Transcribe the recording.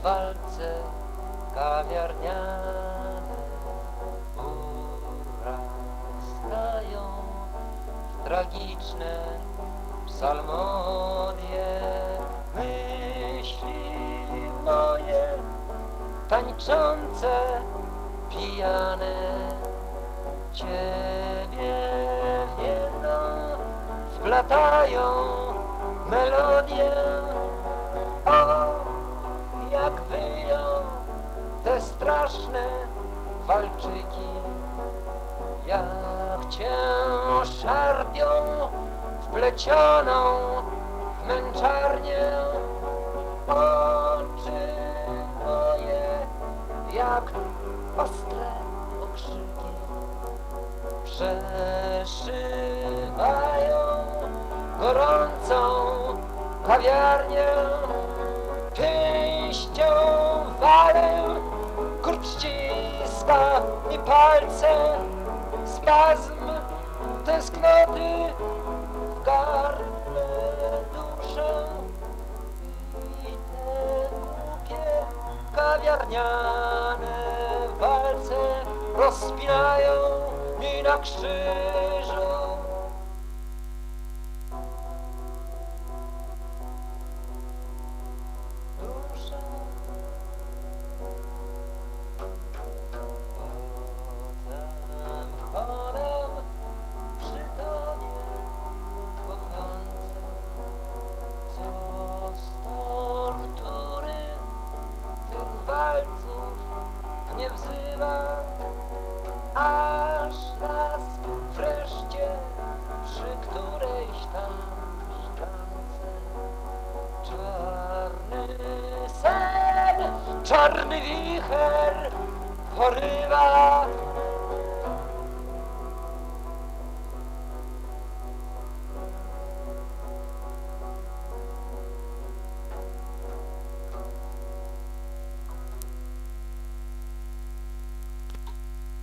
walce kawiarniane urastają w tragiczne psalmodie. Myśli moje tańczące, pijane Ciebie w jedno wplatają melodię. O, jak wyją te straszne walczyki, jak Cię szarpią wplecioną w męczarnię. Oczy moje jak ostre okrzyki przeszywają gorącą kawiarnię. Pięścią walę kurcz ściska mi palce, spazm tęsknoty w gardle duszę i te głupie kawiarniane walce rozpinają mi na krzyżu. Nie wzywa, aż raz wreszcie przy którejś tam szklance czarny sen, czarny wicher porywa